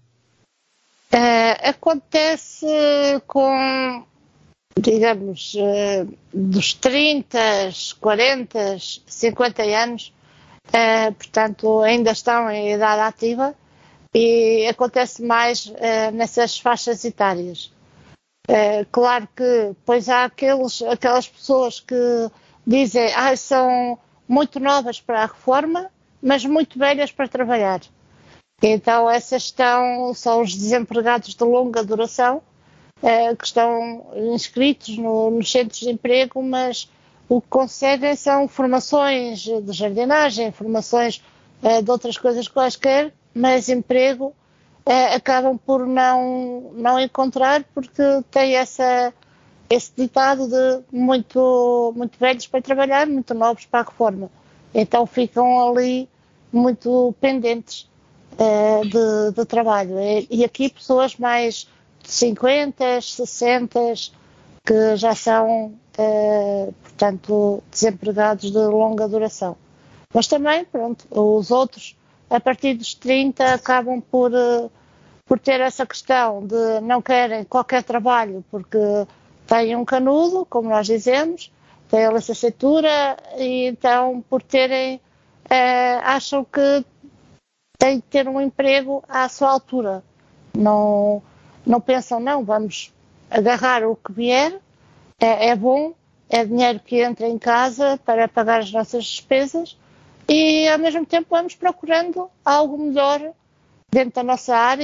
Speaker 2: É, acontece com, digamos, dos trinta, quarenta, cinquenta anos, portanto ainda estão em idade ativa e acontece mais nessas faixas etárias. É, claro que pois há aqueles, aquelas pessoas que dizem que ah, são muito novas para a reforma, mas muito velhas para trabalhar. Então essas estão, são os desempregados de longa duração, é, que estão inscritos no, nos centros de emprego, mas o que conseguem são formações de jardinagem, formações é, de outras coisas quaisquer, mas emprego Uh, acabam por não, não encontrar porque tem essa, esse ditado de muito, muito velhos para trabalhar, muito novos para a reforma. Então ficam ali muito pendentes uh, de, de trabalho. E, e aqui pessoas mais de cinquenta, sessenta, que já são, uh, portanto, desempregados de longa duração. Mas também, pronto, os outros a partir dos trinta acabam por, por ter essa questão de não querem qualquer trabalho porque têm um canudo, como nós dizemos, têm a licenciatura e então por terem, eh, acham que têm que ter um emprego à sua altura. Não, não pensam, não, vamos agarrar o que vier, é, é bom, é dinheiro que entra em casa para pagar as nossas despesas, e ao mesmo tempo vamos procurando algo melhor dentro da nossa área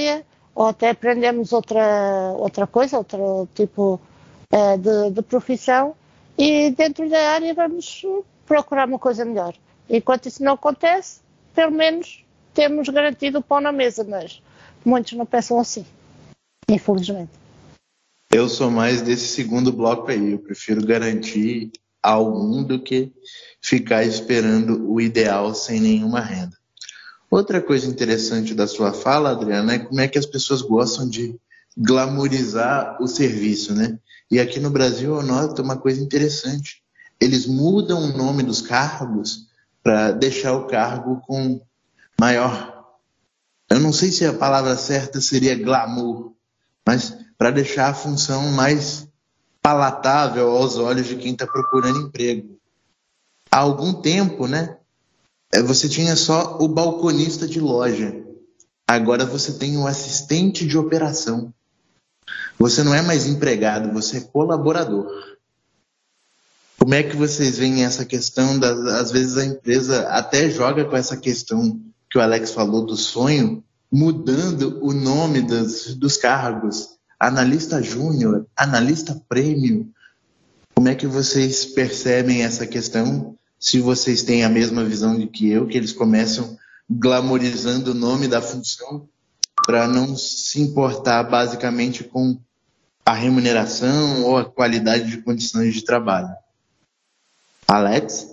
Speaker 2: ou até aprendemos outra, outra coisa, outro tipo uh, de, de profissão, e dentro da área vamos procurar uma coisa melhor. Enquanto isso não acontece, pelo menos temos garantido o pão na mesa, mas muitos não pensam assim, infelizmente.
Speaker 1: Eu sou mais desse segundo bloco aí, eu prefiro garantir algum do que ficar esperando o ideal sem nenhuma renda. Outra coisa interessante da sua fala, Adriana, é como é que as pessoas gostam de glamourizar o serviço, né? E aqui no Brasil eu noto uma coisa interessante. Eles mudam o nome dos cargos para deixar o cargo com maior... Eu não sei se a palavra certa seria glamour, mas para deixar a função mais palatável aos olhos de quem está procurando emprego. Há algum tempo, né? Você tinha só o balconista de loja. Agora você tem o assistente de operação. Você não é mais empregado, você é colaborador. Como é que vocês veem essa questão? Das, às vezes a empresa até joga com essa questão que o Alex falou do sonho, mudando o nome dos, dos cargos. Analista júnior, analista prêmio. Como é que vocês percebem essa questão? Se vocês têm a mesma visão de que eu, que eles começam glamorizando o nome da função para não se importar basicamente com a remuneração ou a qualidade de condições de trabalho. Alex?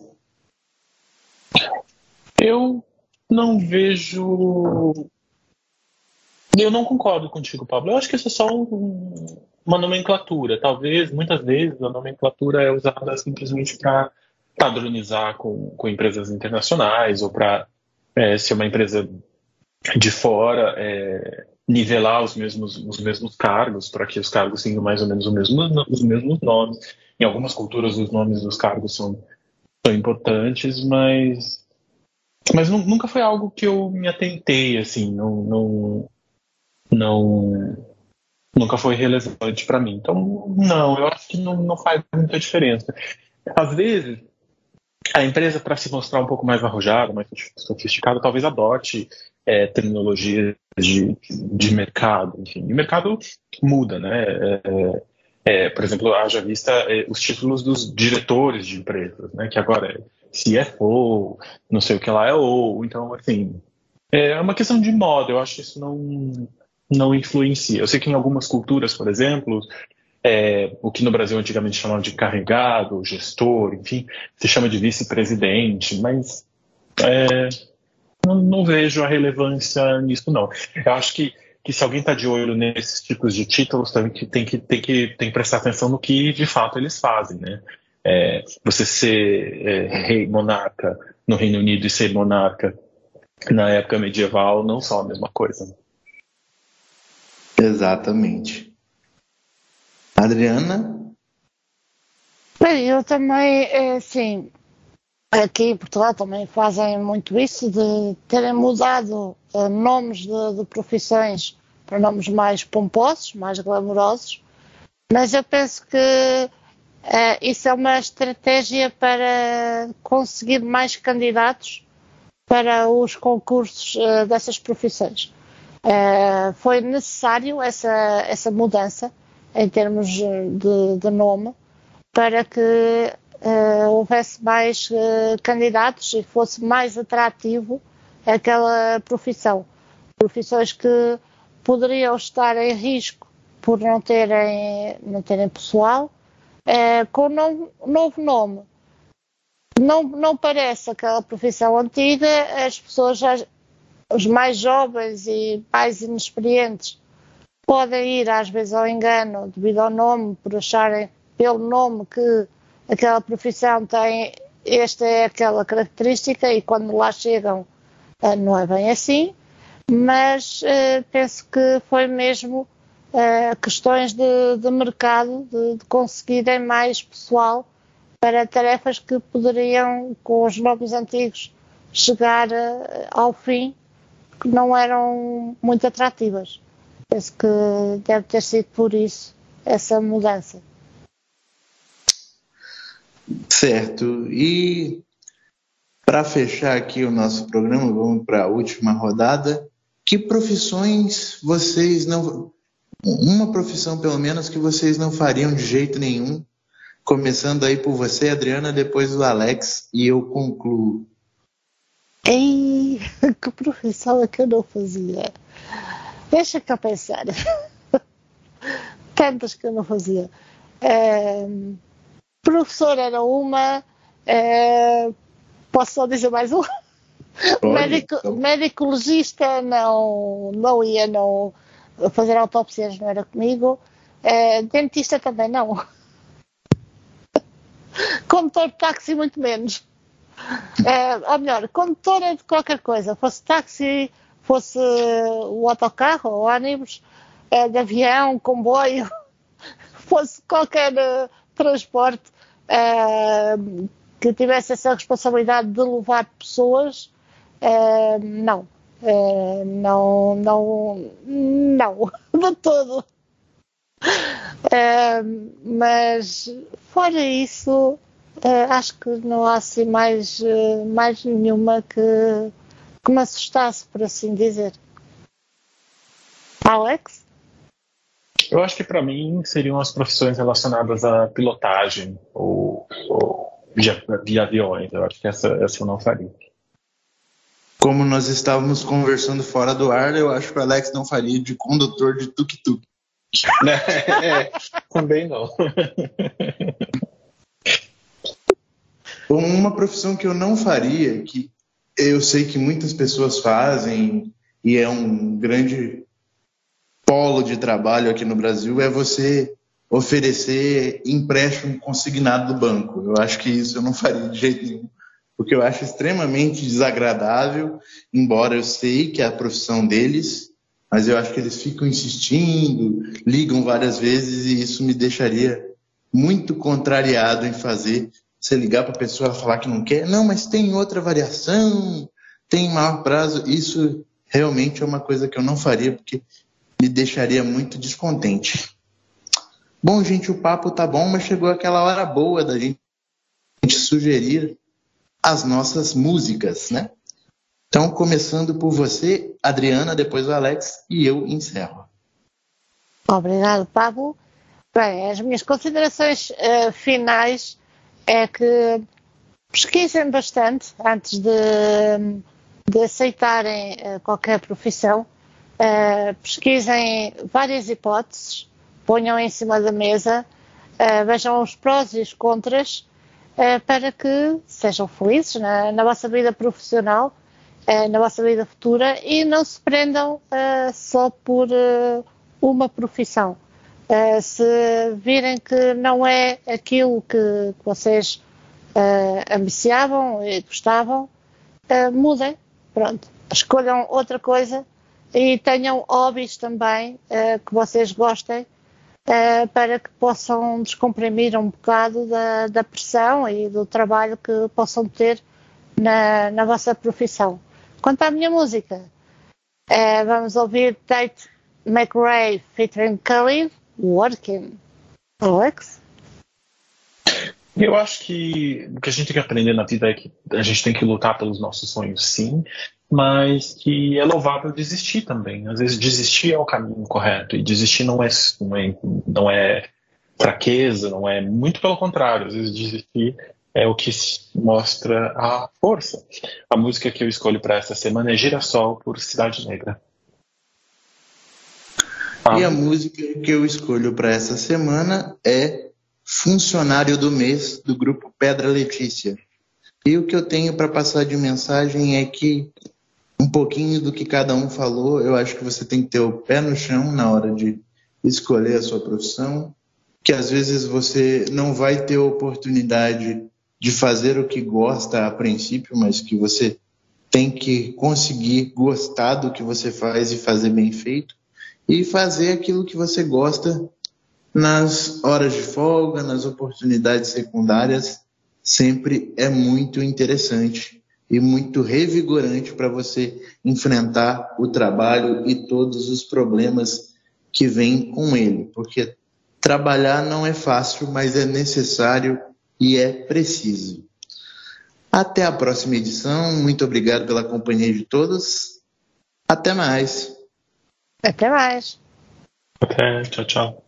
Speaker 3: Eu não vejo... Eu não concordo contigo, Pablo. Eu acho que isso é só um, uma nomenclatura. Talvez, muitas vezes, a nomenclatura é usada simplesmente para padronizar com, com empresas internacionais ou para, é, se uma empresa de fora, é, nivelar os mesmos, os mesmos cargos, para que os cargos tenham mais ou menos o mesmo, os mesmos nomes. Em algumas culturas, os nomes dos cargos são, são importantes, mas, mas nunca foi algo que eu me atentei, assim, não... não não nunca foi relevante para mim. Então, não, eu acho que não, não faz muita diferença. Às vezes, a empresa, para se mostrar um pouco mais arrojada, mais sofisticada, talvez adote é, terminologia de, de mercado. Enfim, o mercado muda, né? É, é, por exemplo, haja vista é, os títulos dos diretores de empresas, né? Que agora é C F O, não sei o que lá é O. Então, assim, é uma questão de moda. Eu acho que isso não... não influencia. Eu sei que em algumas culturas, por exemplo, é, o que no Brasil antigamente chamavam de carregado, gestor, enfim, se chama de vice-presidente, mas é, não, não vejo a relevância nisso, não. Eu acho que, que se alguém está de olho nesses tipos de títulos, também que tem, que, tem, que, tem que prestar atenção no que, de fato, eles fazem, né? É, você ser é, rei, monarca no Reino Unido e ser monarca na época medieval não são a mesma coisa.
Speaker 1: Exatamente. Adriana?
Speaker 2: Bem, eu também, assim, aqui em Portugal também fazem muito isso de terem mudado uh, nomes de, de profissões para nomes mais pomposos, mais glamourosos, mas eu penso que uh, isso é uma estratégia para conseguir mais candidatos para os concursos uh, dessas profissões. Uh, foi necessário essa, essa mudança em termos de, de nome para que uh, houvesse mais uh, candidatos e fosse mais atrativo aquela profissão. Profissões que poderiam estar em risco por não terem, não terem pessoal, uh, com um novo, novo nome. Não, não parece aquela profissão antiga, as pessoas já... Os mais jovens e mais inexperientes podem ir às vezes ao engano devido ao nome, por acharem pelo nome que aquela profissão tem, esta é aquela característica, e quando lá chegam não é bem assim, mas uh, penso que foi mesmo uh, questões de, de mercado, de, de conseguirem mais pessoal para tarefas que poderiam, com os nomes antigos, chegar uh, ao fim, que não eram muito atrativas. Penso que deve ter sido por isso essa mudança.
Speaker 1: Certo. E para fechar aqui o nosso programa, vamos para a última rodada, que profissões vocês não... Uma profissão, pelo menos, que vocês não fariam de jeito nenhum. Começando aí por você, Adriana, depois o Alex, e eu concluo.
Speaker 2: Ei, que profissão é que eu não fazia? Deixa cá pensar. Tantas que eu não fazia. É, professor era uma. É, posso só dizer mais um? Médico,
Speaker 1: então.
Speaker 2: Médico-legista não, não ia não, fazer autópsias, não era comigo. É, dentista também não. Condutor de táxi muito menos. É, ou melhor, condutora de qualquer coisa, fosse táxi, fosse o autocarro, o ônibus, é, de avião, comboio, fosse qualquer uh, transporte uh, que tivesse essa responsabilidade de levar pessoas, uh, não. Uh, não, não, não, de todo. Uh, mas fora isso, uh, acho que não há assim mais, uh, mais nenhuma que, que me assustasse, por assim dizer. Alex?
Speaker 3: Eu acho que para mim seriam as profissões relacionadas à pilotagem ou, ou de, de aviões. Eu acho que essa, essa eu não faria.
Speaker 1: Como nós estávamos conversando fora do ar, eu acho que o Alex não faria de condutor de tuk-tuk.
Speaker 3: É, também não.
Speaker 1: Uma profissão que eu não faria, que eu sei que muitas pessoas fazem e é um grande polo de trabalho aqui no Brasil, é você oferecer empréstimo consignado do banco. Eu acho que isso eu não faria de jeito nenhum, porque eu acho extremamente desagradável, embora eu sei que é a profissão deles, mas eu acho que eles ficam insistindo, ligam várias vezes e isso me deixaria muito contrariado em fazer. Você ligar para a pessoa e falar que não quer, não, mas tem outra variação, tem maior prazo, isso realmente é uma coisa que eu não faria, porque me deixaria muito descontente. Bom, gente, o papo tá bom, mas chegou aquela hora boa da gente sugerir as nossas músicas, né? Então, começando por você, Adriana, depois o Alex, e eu encerro.
Speaker 2: Obrigado, Pablo. Bem, as minhas considerações uh, finais é que pesquisem bastante antes de, de aceitarem uh, qualquer profissão. Uh, pesquisem várias hipóteses, ponham em cima da mesa, uh, vejam os prós e os contras, uh, para que sejam felizes na, na vossa vida profissional, uh, na vossa vida futura, e não se prendam uh, só por uh, uma profissão. Uh, se virem que não é aquilo que, que vocês uh, ambiciavam e gostavam, uh, mudem, pronto, escolham outra coisa e tenham hobbies também uh, que vocês gostem, uh, para que possam descomprimir um bocado da, da pressão e do trabalho que possam ter na, na vossa profissão. Quanto à minha música, uh, vamos ouvir Tate McRae featuring Khalid, Working. Alex?
Speaker 3: Eu acho que o que a gente tem que aprender na vida é que a gente tem que lutar pelos nossos sonhos, sim, mas que é louvável desistir também. Às vezes desistir é o caminho correto, e desistir não é, não é, não é fraqueza, não é, muito pelo contrário. Às vezes desistir é o que mostra a força. A música que eu escolho para essa semana é Girassol, por Cidade Negra.
Speaker 1: E a música que eu escolho para essa semana é Funcionário do Mês, do grupo Pedra Letícia. E o que eu tenho para passar de mensagem é que um pouquinho do que cada um falou, eu acho que você tem que ter o pé no chão na hora de escolher a sua profissão, que às vezes você não vai ter a oportunidade de fazer o que gosta a princípio, mas que você tem que conseguir gostar do que você faz e fazer bem feito. E fazer aquilo que você gosta nas horas de folga, nas oportunidades secundárias, sempre é muito interessante e muito revigorante para você enfrentar o trabalho e todos os problemas que vêm com ele. Porque trabalhar não é fácil, mas é necessário e é preciso. Até a próxima edição. Muito obrigado pela companhia de todos. Até mais.
Speaker 2: Até mais.
Speaker 3: Até, tchau, tchau.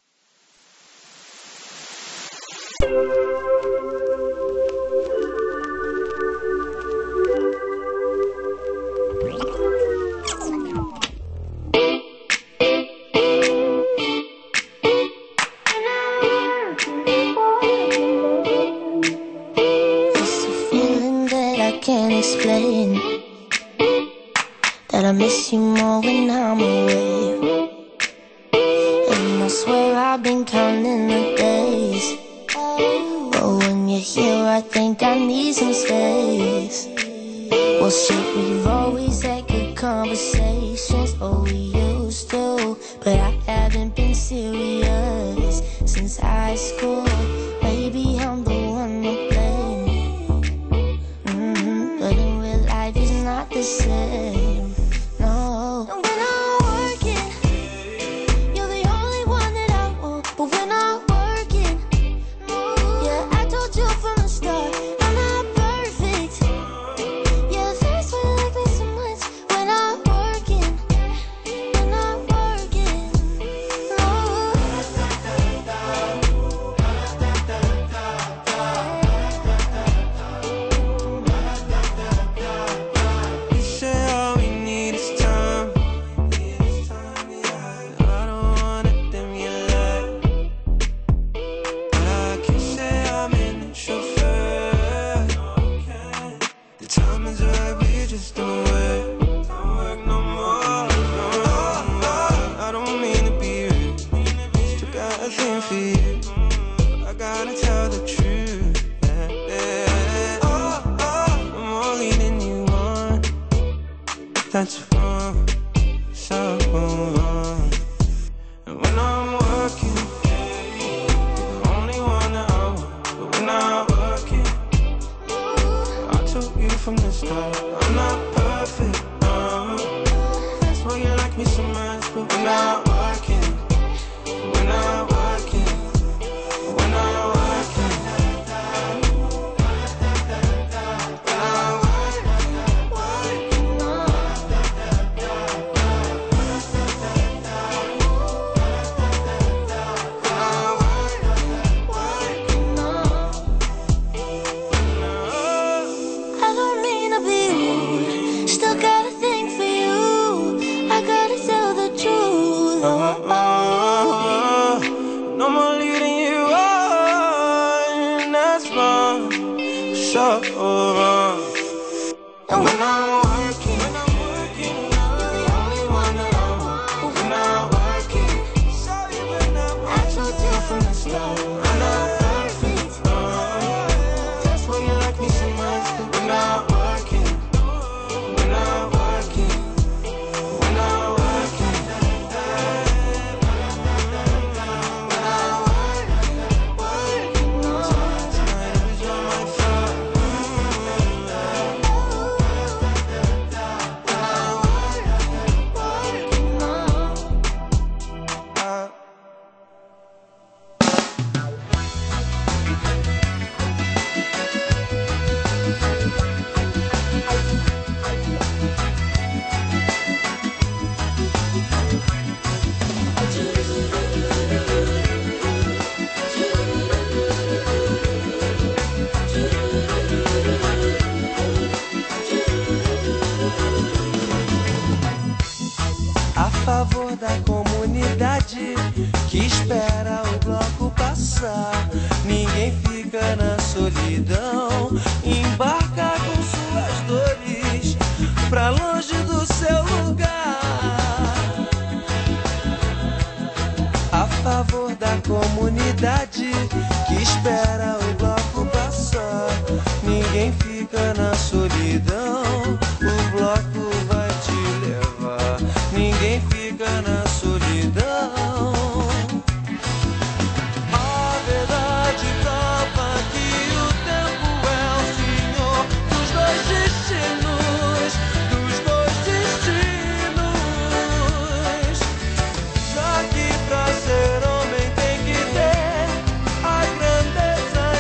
Speaker 4: Explain that I miss you more when I'm away. And I swear I've been counting the days, but when you're here I think I need some space. Well shit, we've always had good conversations, oh we used to, but I haven't been serious since high school. Maybe I'm the one to blame, mm-hmm. But in real life it's not the same, no. And when I'm working, you're the only one that I want. But when I'm working, yeah, I told you from the start, I'm not perfect. Yeah, that's why you like me so much. When I'm working, when I'm working, no.
Speaker 5: You say all we need is time. I don't wanna dim your light, but I can say I'm in the chauffeur. The time is right, we just don't work, don't work no more. I don't mean to be rude, still got a thing for you, but I gotta tell the truth. Yeah, yeah. I'm more leading you on, that's wrong, so wrong. And when I'm working, you're the only one that I want. But when I'm working, I told you from the start, I'm not perfect, no. That's why you like me so much. But when I'm working, when I'm working, when I'm working, when I'm working, working
Speaker 4: I don't mean to be rude, still got a thing for you, I gotta tell the truth.
Speaker 5: Oh, oh, oh. No more leading you on, that's wrong, so wrong. And when I'm working, when I'm working, you're the only one that I want. But when I'm working, sorry when I'm working, I told you from the start, I'm not perfect, no. That's why you like me so much. But when I'm working, when I'm working, when I'm working, when I'm working, working, no. Tonight it was all my fault. A favor da comunidade que espera o bloco passar. Ninguém fica na solidão, embarca com suas dores pra longe do seu lugar. A favor da comunidade que espera o bloco passar. Ninguém fica na solidão, o bloco vai te levar. Ninguém fica na solidão. A verdade prova que o tempo é o senhor dos dois destinos, dos dois destinos. Já que pra ser homem tem que ter a grandeza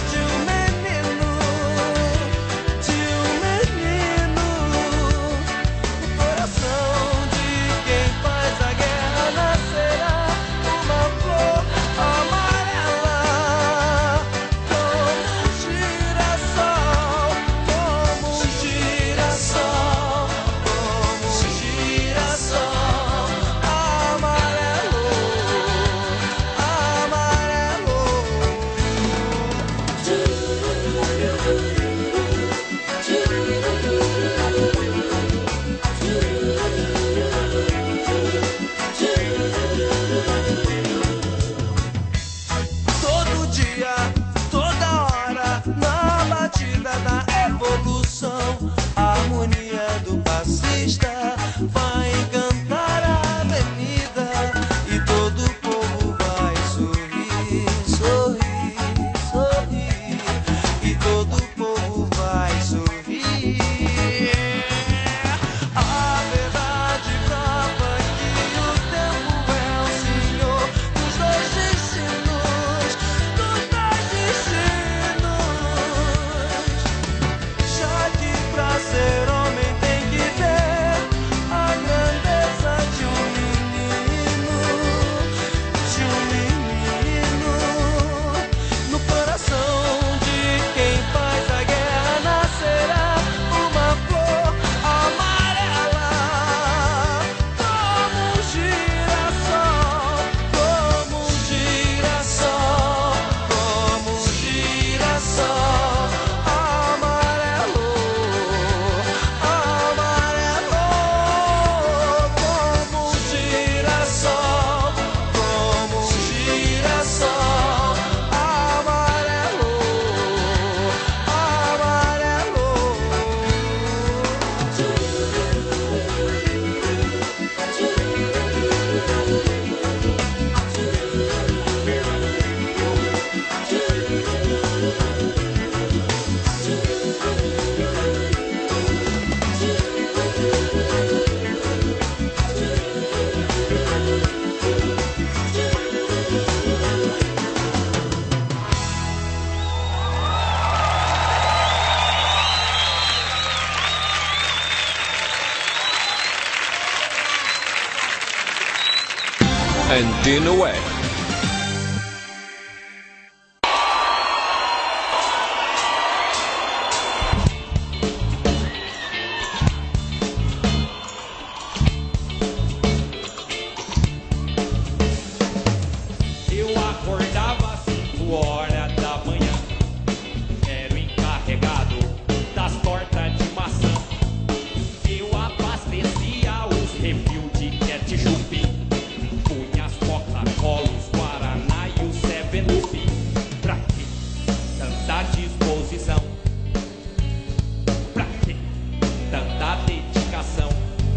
Speaker 6: fading away.
Speaker 7: Eu acordava às cinco horas da manhã, era o encarregado das tortas de maçã. Eu abastecia os refil de ketchup, punha as Coca-Cola, os Guaraná e o Seven Up. Pra que tanta disposição? Pra que tanta dedicação?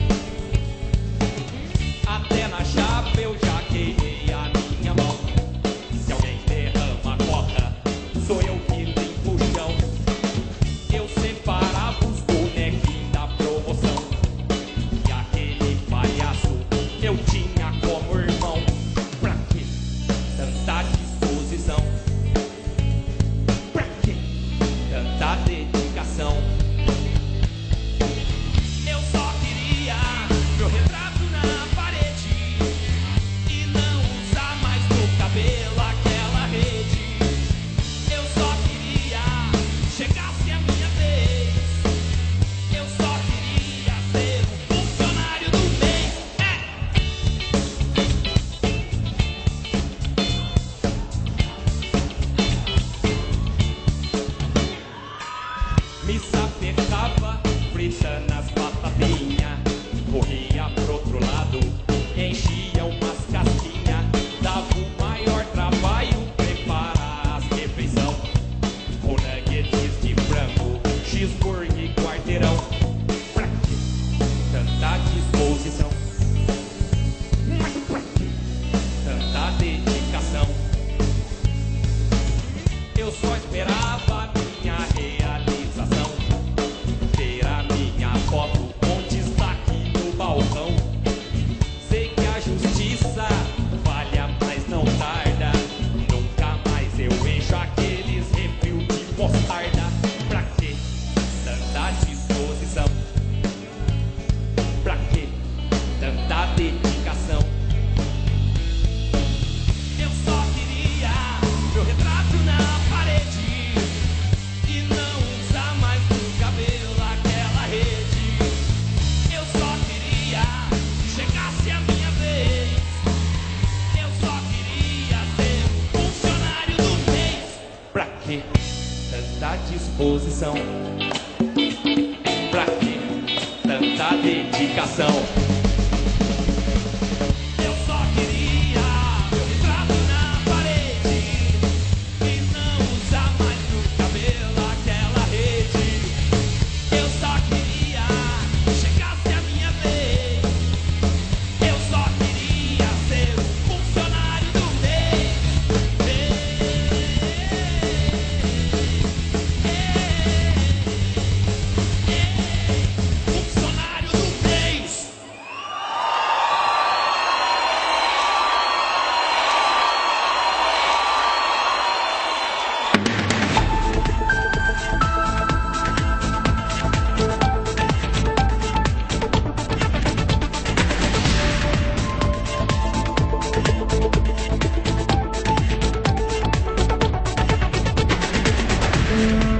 Speaker 7: Até na chapa eu já queimei a minha mão. Se alguém derrama coca, sou eu que limpo o chão. Eu separava os bonequinhos da promoção, e aquele palhaço eu tinha como irmão. Pra que tanta disposição? Pra que tanta dedicação? Eu só queria meu retrato na parede e não usar mais no cabelo aquela rede. Eu só queria chegasse a minha vez. Eu só queria ser um funcionário do mês. É. Me sapecava fritando as batatinhas, corria pro outro lado, enchia umas casquinhas, dava o maior trabalho preparar as refeições, com nuggets de frango, cheeseburger e quarteirão. Pra que tanta disposição? Mas pra que tanta dedicação? Eu só esperava a minha realização, ter a minha foto com destaque no balcão. Sei que a justiça falha, mas não tarda. Nunca mais eu encho aqueles refil de mostarda. Pra que tanta disposição? Pra que tanta dedicação? Eu só queria meu retrato na parede e não usar mais no cabelo aquela rede. Eu só queria que chegasse a minha vez. Eu só queria ser um funcionário do mês. Pra que tanta disposição? Pra que tanta dedicação? Eu só queria meu retrato na parede e não usar mais no cabelo aquela rede. Eu só queria que chegasse a minha vez. Eu só queria ser um funcionário do mês. Funcionário do mês.
Speaker 4: Mm.